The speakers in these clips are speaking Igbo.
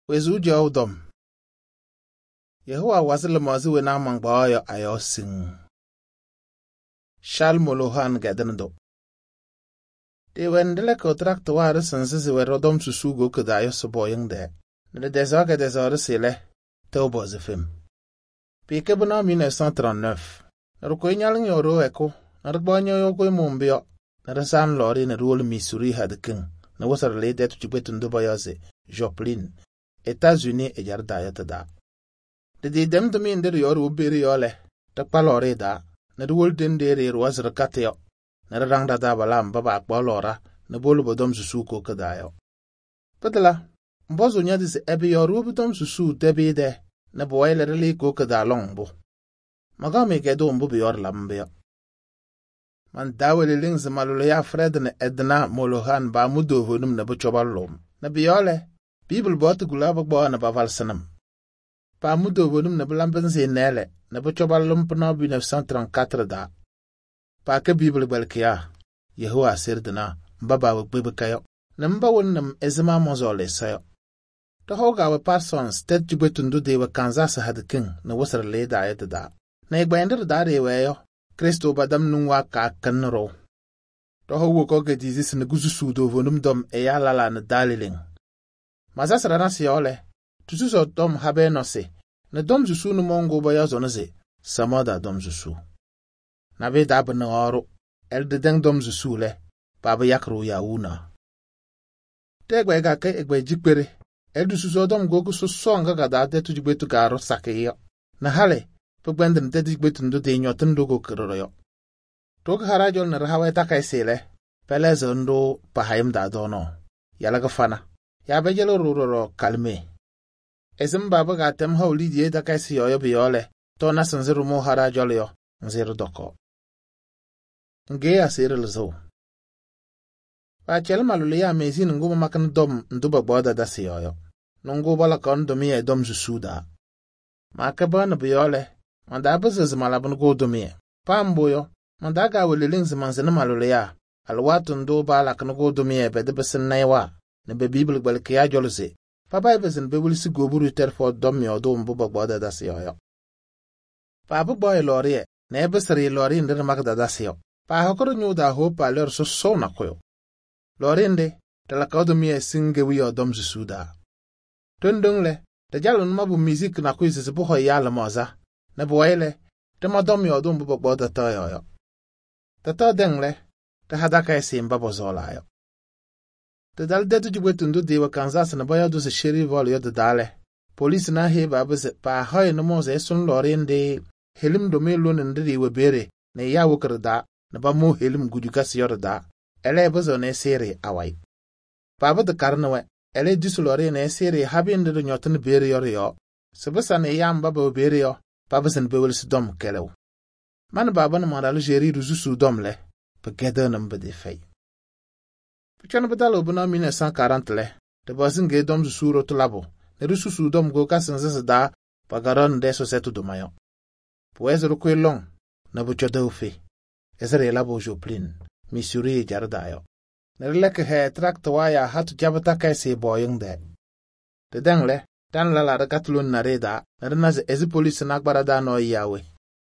wezu jawdom Yehowa wasile mazi wena mangbayo ayosin Shal molohan gadendo De wendele kontrak ware sanse we rodom susugo kedayo soboying de ne desaga desore sele tobo zefim Pike bana 1939 Roko nyaling yoro eko Narbanyo yoko mumbio Narasan lori na ruol Missouri hadkin na wasar lede tu jibetun dubayaze Joplin États-Unis e jarda tada de dem dumi nder yoru beri yole takpalore da na ruol dendere wasar katyo na rangda da balam baba akbalora na bolu bodom susuko kadayo Padala mbozo nya dise ebe yoru bodom susu debide na boyle reli ko kadalongbo Magame gedo mbu yor lambe Man dawele lings malule ya Fred na Edna Molohan ba mudo honum na buchobalom na biole Bible bot gulaba bo na baval sanam Pa mudo honum na blambenze nele na buchobalom pna 1934 da Pa ke Bible balkia Yehowa sirdna mbaba wgbebe kayo na mba wonnam ezema mozole sayo To hoga we Parsons tet jubetundu de we Kansas hadkin na wasar leda ayada Na igbayendir da reweyo Kristo badam nungwa ka kanro. Toho woko ge dizis na gususu do vonum dom e yalala na daliling. Mazasra na siole. Tususo dom habe no se. Na dom susu no mongo ba yazo na ze. Samoda dom susu. Na be dab na oro. El de deng dom susu le. Baba yakro ya una. Tegwe ga ke egbe jikpere. El du susu dom goku so songa ga da de tujigbetu garo sakeyo. Na hale. Pagbandan tedik betundu de nyotan dogo kiroroyo. Tok harajol na rahawe takai sele, pelezo ndo pahayim da dono. Yalaga fana. Ya bejelo ruroro kalme. Ezim baba gatem hauli die takai siyoyo biyole, to na sanziru mo harajol yo, nziru doko. Nge asiril zo. Pachel maluli ya mezi ngubo makan dom nduba boda da siyoyo. Nungubo la kondomi e dom zusuda. Makaba na biyole, Manda bezes malabun godomie. Pamboyo, manda ga weleling zemanzene malolea. Alwatu ndo bala kan godomie bede besen naiwa. Ne be Bible balkia jolze. Papa besen be wulisi goburu terfo domi odo mbuba boda dasiyo. Papa boy lorie, ne beseri lori ndere magda dasiyo. Pa hokoro nyuda ho pa lor so so na koyo. Lorinde, telakadomie singe wiyo dom suda. Tundungle, te jalun mabu music na kuisi sebuho yala moza. Na boyle, te madom yo dum bubo da tayo. Tata dengle, te hadaka esi mbabo zola yo. Te dal detu jibwetundu dewa Kansas na boya du se sheri vol yo de dale. Police na heba bese pa hoy no moze sun lorinde helim do melo ndiri we bere na ya wukrda na ba mo helim gudukas yorda. Ele bezo ne seri awai. Pa de karnawe, ele disulore ne seri habinde do nyotan bere yo. Sebesa ne yamba bo bere yo. Pabasen bewel sudom kelew. Man baban mandalu jeri ruzu sudom le, pegeda numbe de fay. Puchan badalo buna 1940 le, de bazin ge dom suro to labo, ne rusu sudom go kasense da, pagaron de sosetu do mayo. Pues rukwe long, na bucho de ufe. Ezere labo Joplin, Missouri jardayo. Ne leke he trakt waya hatu jabata kaisi boying de. De dengle, Dan la katulun na reda, narinaz ezi polisi nagbara da no yawe.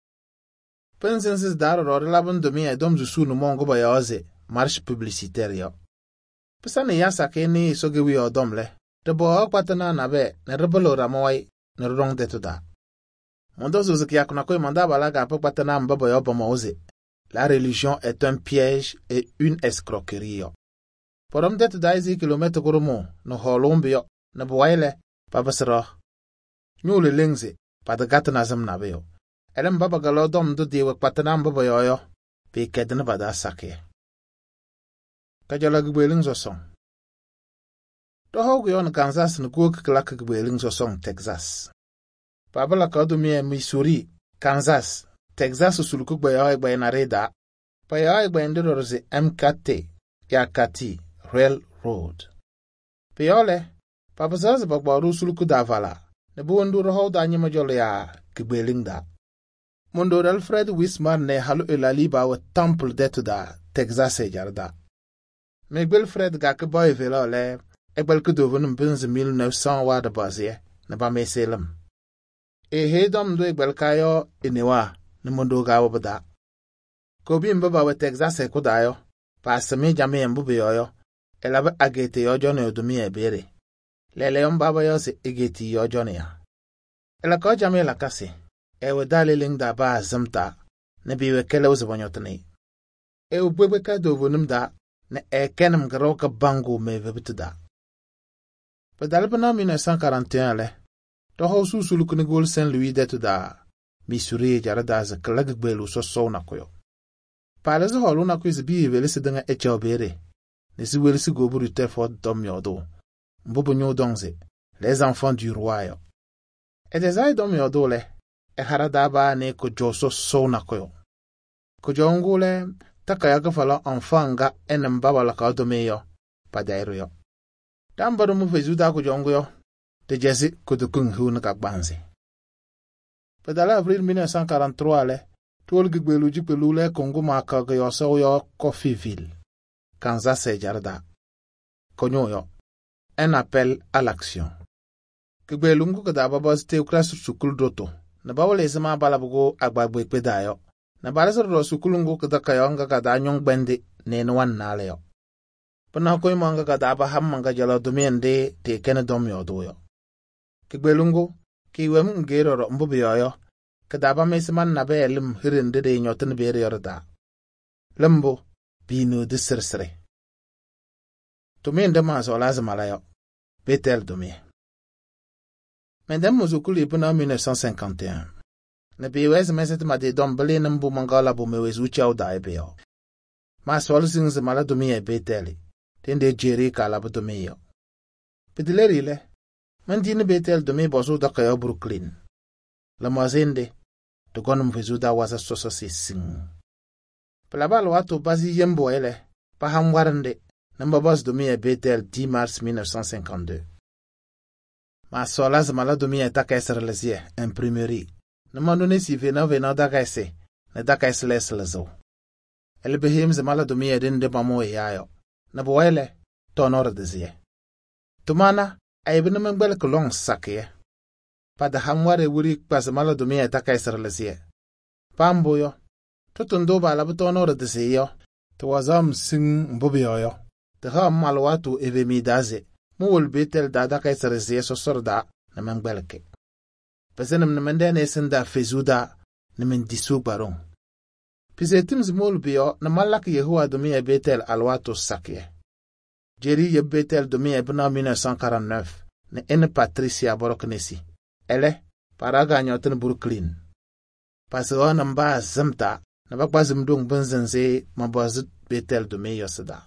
Pensensis dar rore labun domi e dom zusu no mongo ba yaoze, marche publicitaire yo. Pesane yasa ke ni sogewi odomle, de bo akwatana na be, ne rebelo ramawai, ne rong de tuda. Mondo zuziki ya kuna koi manda balaga apakwatana mbaba yo ba maoze. La religion est un piège et une escroquerie yo. Porom de tuda izi kilometre gurumo, no holombi yo, ne boile, Babasra. Nyule lingzi, pada gatana zam na beyo. Elem baba galo dom do dewe patanam baba yoyo, pe kedna bada sake. Kajala gbeling zo song. To hogu yon Kansas na kuok klak gbeling zo song Texas. Babala kadomie Missouri, Kansas, Texas usuluku gbeyo egbe na reda. Pa yo egbe ndorze MKT, Yakati, Railroad. Peyole, Papa says bagbaru suluku davala. Ne buondu roho da nyima jole ya gbeling da. Mondo Alfred Wismar ne halu elali ba wa temple detu da Texas jarda. Megbel Fred ga ke boy vela le Egbel kedovun bunze 1900 wa de bazie na ba meselem. Hedom do egbel kayo inewa na mondo gawo bada. Kobi mbaba we Texas kudayo pa sami jame mbube yoyo elaba agete yo jone odumi ebere. Lele yon baba yo se egeti yo jone ya. Ela ko jame la kase ewe daliling da ba zamta na biwe kele uzbonyotni. Ubwebe ka dovunum da na kenem garoka bango me vebituda. Pedalpana 1941 le to hosu sulukuni gol Saint Louis de tuda Missouri jarada za kalagbelu so na koyo. Palazo holu na kwiz bi welisi denga echobere. Nesi welisi goburu Telford dom yodo. Mbobo nyo dongze. Les enfants du roi yo. E desai dom yodo le. E harada ba ne ko joso so na koyo. Ko jongule takaya gafala enfanga enem baba la ka dome yo. Padairu yo. Tambaro mu fezuda ko jongo yo. De jesi ko dukung hu na kakbanzi. Pedala avril 1943 le. Tuol gigbelu jikpelu le Kongo maka ga yo so yo Coffeeville. Kansas jarda. Konyo yo. Un appel à l'action. Gigbelu ngu kada baba ste ukras sukul doto. Na bawole zama balabugo agbagbe pedayo. Na balasoro sukul ngu kada kayo nga kada nyong bende ne nwan nale yo. Pana koy manga kada ba hamanga jalo dumiende te kene dom yo do yo. Gigbelu ngu ki wem ngero mbubi yo. Kadaba mesman na be lim hirinde de nyotin bere yorda. Lembo binu de sirsire. Tumin de maso lazima yo. Betel dumi. Mendem muzukuli puna 1951. Ne biwez meset ma de dombele nambu mangala bu mewez uchau da ebe yo. Maso alsings mala dumi e beteli. Tende jeri kala bu dumi yo. Pedileri le. Mendine betel dumi bosu da kayo Brooklyn. La mazende. To gonum fezuda wasa soso sing. Palabal watu bazi yembo ele, paham warande, nambabas domi e betel 10 mars 1952. Ma solaz mala domi e takaiser lezie, imprimerie. Namandone si vena dakaise, na dakais les lezo. Ele behims mala domi e dinde mamo e yayo. Naboele, tonor de zie. Tumana, aibina mengbel kolong sakye. Pada hamware wuri pas mala domi e takaiser lezie. Pambo yo. Tutundo ba la butonor de zie yo. To wazam sing mbobi yo. Te ham malwatu eve mi daze. Muwul betel da takaiser zie so sorda na mengbelke. Pesenem na mendene senda fezuda na mendisu baron. Pizetim zmol biyo na malak Yehua domi e betel alwatu sakye. Jeri ye betel domi e bina 1949 na ene Patricia boroknesi. Ele, paraga nyotin Brooklyn. Paso na mba zamta, na bakba zimdung bunzenze mabazut betel domi yosada.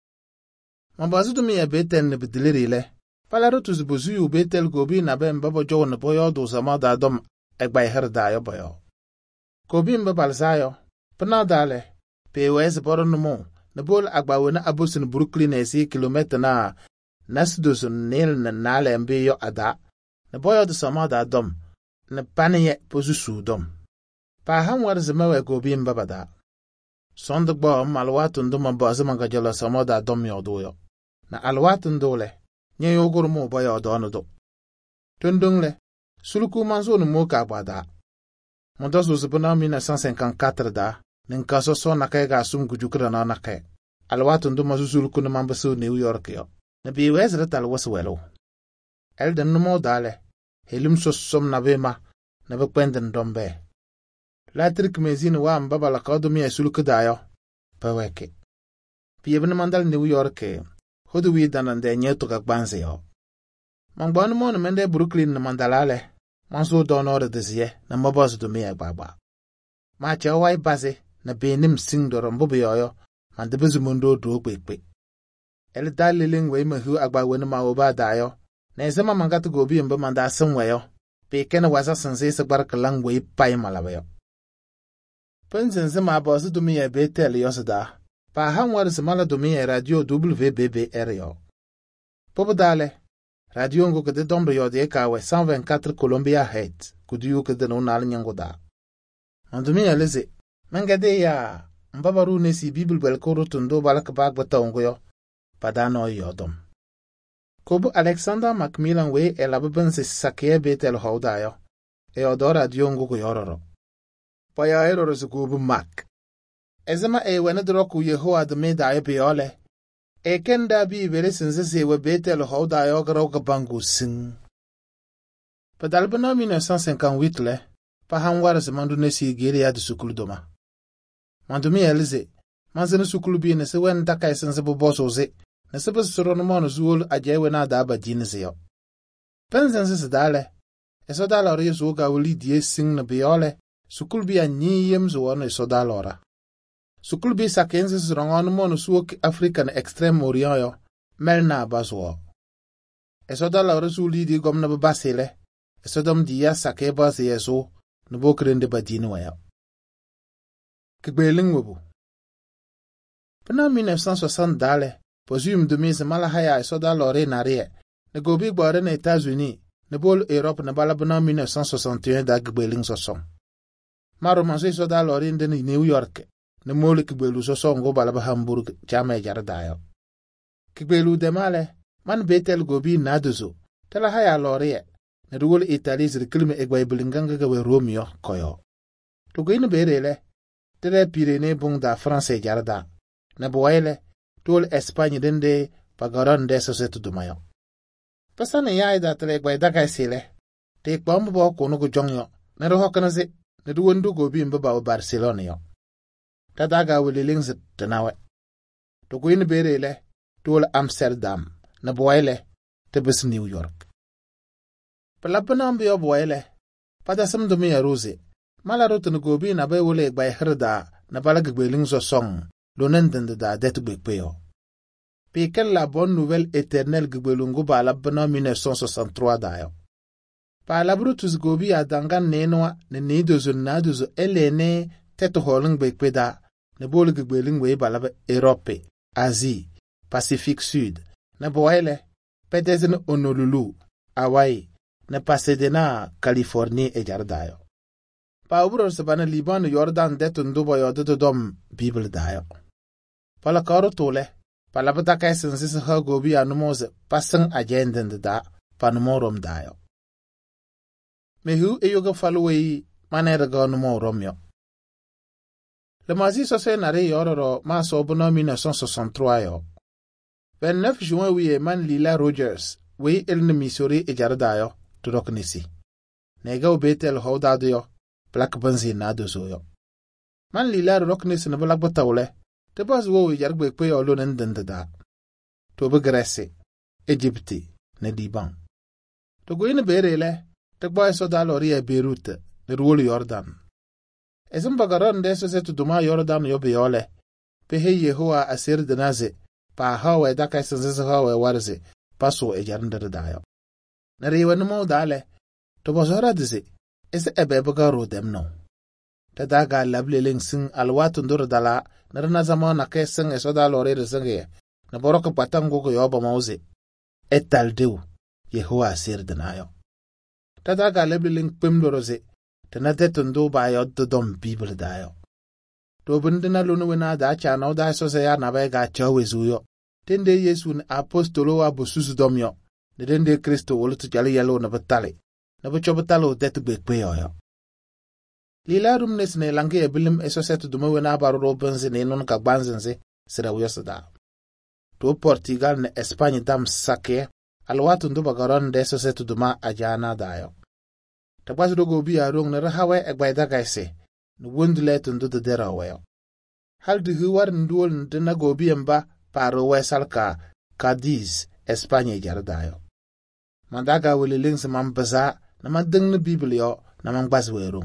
Mabazut domi ya betel ne bidiliri le, palarutu zibuzu yu betel gobi na be mbabo jowo na boyo do zamada dom egba herda yo boyo. Gobi mbabal zayo, panadale, pewez boro numo, na bol agba wena abusin Brooklyn esi kilometer na nasdusun nil na nale mbe yo ada, na boyo de samada dom, na paniye pozusu dom. Pa hamwar zimewe gobi mbabada. Sondagbo malwatun duma bazimanga jala samada dom yodoyo. Na alwatun dole, nye yogur mo boyo donodo. Tundungle, suluku manzo no mo kagbada. Mondosu zibuna 1954 da, ninkaso so nakaiga asum gujukra na nakai. Alwatun duma suluku na mambasu New York yo. Na biwez retal waswelo. Elden numo dale, helim sosom na bema, na bekwenden dombe. Latrik mezin wa mbaba la kadomi esuluku dayo, peweke. Piebne mandal New York, hodu wi danande nyetu kakbanze yo. Mangbanu mo na mende Brooklyn na mandalale, manso donore dezie na mabos domi agbagba. Ma chawai baze na benim sing doro mbobe yoyo, mandebezu mundo do kwekwe. El daliling we mehu agbagwenu ma oba dayo, na ezema mangatu gobi mba manda asumweyo, pe kena wasa sanse sakbar kalang we pai malabayo. Penzenze ma bozu domi ya betel yosada, pa hamwar zimala domi ya radio WBBR yo. Popo dale, radio ngo kede dombe yo de kawe 124 Columbia Heights, kudiyu kede no nal nyango da. Mandomi ya leze, mengade ya, mbabaru nesi Bible belkoro tundo balak bag bata ongo yo, padano yodom. Kobu Alexander Macmillan we elabense sakie betel haudayo. Odora diongo ko yororo. Paya eroro se kobu mak. Ezema wena droku Yehowa de me dayo beole. Kenda bi vere sinse se we betel haudayo garoka bangu sing. Padalbana 1958 le, pa hanwara se mandu nesi gere ya de sukulu doma. Mandu mi elize, manzene sukulu bi ne se wen takai sinse bo boso ze, ne se bo soro no mono zuol ajewe na daba jine se yo. Pensense se dale, eso dala ori zo ga wuli die sing na beole, sukulu bi a nyiyem zo wana eso dala ora. Sukulu bi sa kense se rongo no mono suok Afrika na Extreme Orient yo, mel na bazo. Eso dala ori zuli di gom na babasele, eso dom dia sake baze yeso, nubo krende badine waya. Kigbeling webu. Pena 1960 dale, pozum de mise malahaya eso dala ori na rie, ne gobi gbore na Etats-Unis, ne bol Europe na balabana 1961 da kigbeling soson. Maro manso eso dala ori nde ni New York, ne mole kigbelu soson go balaba Hamburg, jame jardayo. Kigbelu demale, man betel gobi naduzo, tela haya lorie, ne ruwol Italie zirkilme egway bilinganga gawe Romeo koyo. Tugo inu berele, tere Pyrénées bung da France jarda, ne boile, tol Espagne dende pagaron de sosetu dumayo. Pasane ya ida tele egway daga sile, te kwambo bo kono go jongyo, ne rohokanaze, ne ruwondu gobi mbaba o Barcelona yo. Tadaga wili lingzit tenawe. Tugo inu berele, tol Amsterdam, ne boile, tebis New York. Palapana mbio boile, pada sam dumi ya ruze, malarotu nugobi na bay wule egba herda na balagbe lingzo song, lonendende da detu bekpeyo. Piquel la bonne nouvelle éternelle gbelungu ba labana 1963 dayo. Pa labrutus gobi a dangan nenwa ne nidozo nadozo elene tetu holing bekpeda, ne bol gbeling we balaba Europe, Asie, Pacifique Sud, ne boile, pedezen Honolulu, Hawaii, ne Pasadena, Californie e jardayo. Pa ubro sabana Liban Jordan detu ndubo yododo dom Bible dayo. Pala karo tole, pala bataka esensis ha gobi anumoze pasang agenda da panumorom dayo. Mehu eyoga faluwei maneraga numorom yo. Le mazi sose nare yororo ma sobono 1963 yo. 29 juin wiye man Lila Rogers, wei elne Missouri e jardayo. Turok nisi. Nega ubetel hodado yo, plak banzi nado zo yo. Man Lila rok nisi na balak batawle, te baz wo yargbe kwe yo lonen dendada. Tobe Grèce, Egypte, ne Liban. To go ine berele, te boy so dalori e Beirut, ne ruol Jordan. Ezem bagaron deso se tu duma Jordan yo beole, pehe Yehowa asir denaze, pa hawe daka esenze hawe warze, paso e jarndere dayo. Nariwa numo dale, to bozora dizi, ese ebeba ro dem no. Tadaga lableling sing alwatu ndur dala, narana zamana ke sing eso dalore rizange, na boroko patango ko yoba mauze. Etal deu, Yehowa asir denayo. Tadaga lableling pimdoroze, tenatetu ndo ba yoddo dom Bible dayo. To bundina lunu wina da chano da so se ya nabega chawe zuyo. Tende Yesu ni apostolo wa bosusu domyo. Nedende Kristo wolutu jali yalo na batale. Na bacho batalo detu bekwe yo. Lila rumnes ne lange e bilim eso setu dume wena baro robenze ne non ka banzenze sira uyosada. To Portugal ne Espagne dam sake alwatu ndo bagaron de eso setu duma ajana dayo. Tabas dogo bi arong na rahawe egbaida gaise. No wundle tundo de derawe. Hal de huwar ndol ndena gobi mba paro wesalka Cadiz Espagne jardayo. Mandaga wili links mambaza na manding na Biblio na mangbazwero.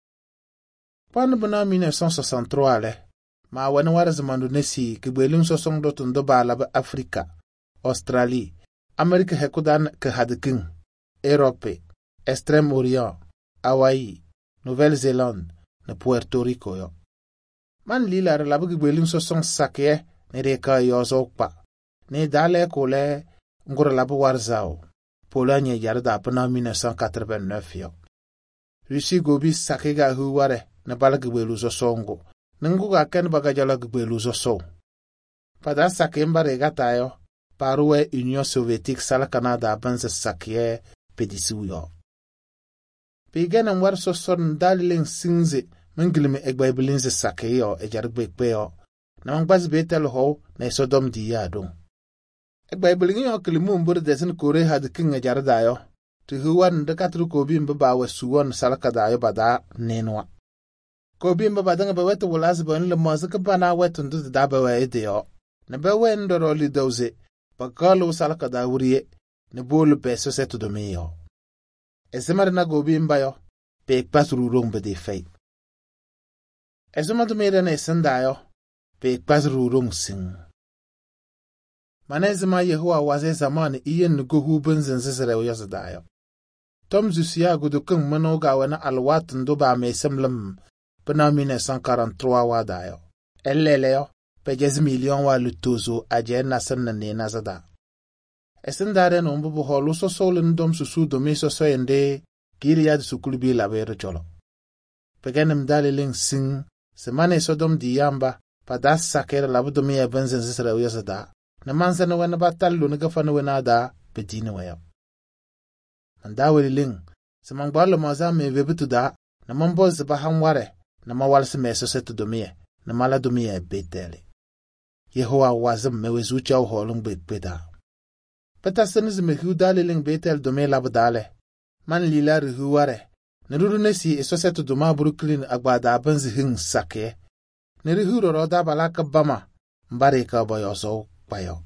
Pande bana 1963 le, ma wana waraz mandu nesi kibweling sosong dotun doba laba Afrika, Australie, Amerika hekudan ke hadiking, Europe, Extreme Orient, Hawaii, Nouvelle-Zélande, na Puerto Rico yo. Man lila laba kibweling sosong sakye ne reka yozokpa, ne dale kole ngura laba warzao. Pologne yarda apena 1989 yo. Rusi gobi sakega huware na balagwelu zo songo. Nengu ga ken bagajala gwelu zo so. Pada sakemba regata yo, paruwe Union Soviétique salakana da banza sakye pedisiuyo. Pigenem war soson daliling sinze mengilime egbaibilinze sakyo ejargbekpeyo na mangbaz betel ho na Sodom diyadong. Egbaibilinyo kilimun bur desin kore had king ejardayo ti huwan de katru kobim bawa suwon salakadayo bada nenwa. Kobim babadanga bawetu wulazibon le mozika bana wetundu dabawa edeyo. Na bewe ndoro li doze bakalo salakada wuriye ne bolu peso setu domiyo. Esemar na gobim bayo pek pasru rong bede fei. Esemar domire ne sendayo pek pasru rong sing. Manezima Yehowa waze zamani iye nugo huben zinzizere uyosadayo. Tom zusiya gudukung manoga wana alwatun doba mesemlem pena 1943 wadayo. Eleleyo pejez million wa lutozo aje nasen na nena zada. Esendare no mbubu holu so solin dom susu domi so soyende kiri yad sukulubi labero cholo. Pegenem daliling sing semane Sodom diyamba padas sakere labu domi ya benzen zisra uyosada. Na manzana wana batallu na gafana wana da bedine wayo. Mandaweli ling semang balo maza me webitu da na mamboz baham ware na mawalsi meso setu domi na mala domi ya betele. Yehowa wazim mewezucha uholung bekpeda. Petasenis mehu daliling betel dome labdale. Man lila rihuware. Neruru nesi isosetu duma Brooklyn agbada abanzi hing sake. Nerihuro roda balaka bama. Mbare ka boyoso payo.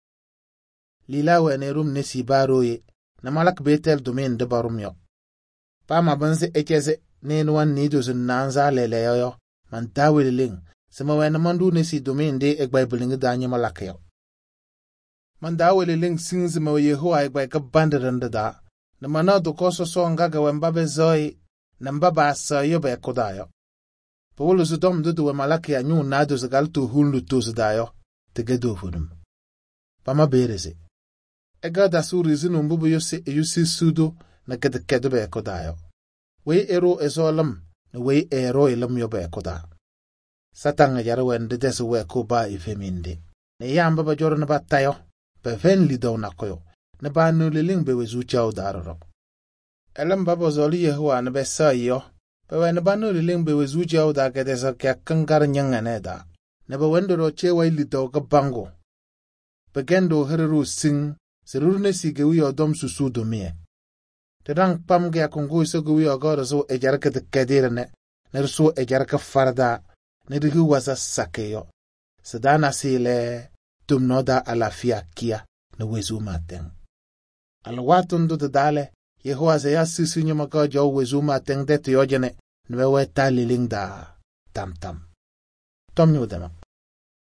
Lila we nerum nesi baroye. Na malak betel dome ndebarum yo. Pama abanzi echeze nenwan nidozun nanza leleyo. Man dawililing. Sema wena mandu nesi domende egbaibilingi danyi malakyo. Mandawele ling sinzi ma Yehowa egbai ka bandiranda da. Na mana dokoso so ngaga wembabe zoi na mbaba asa yobe kodayo. Pawulu zudom dudu we malaki anyu nado zagaltu hunlu tozudayo. Tegedo funum. Pama bereze. Ega da suri zinu mbubu yusi sudo na kedekedo be kodayo. Wei ero ezolam na wei ero ilam yobe kodayo. Satanga yarwen de desu we kuba ifeminde. Ne yamba ba joro na batayo. Be ven lido na koyo. Ne ba nuliling be wezucha udaroro. Elam babo zoli Yehowa na be sayo. Be we ne ba nuliling be wezucha udagedesa kya kangar nyangane da. Ne ba wendoro chewa lido gabango. Be gendo heriru sing. Seruru ne sigewi odom susu domie. Te rang pam gya kongu iso gwi ogoro so ejarka de kedirene. Nerso ejarka farda. Nedigu waza sakeyo. Sedana sile tumnoda alafia kia na wezu mateng. Alwatundu de dale, Yehowa se ya sisinyo maka jo wezu mateng de tuyojene nwewe taliling da tam tam. Tom nyudema.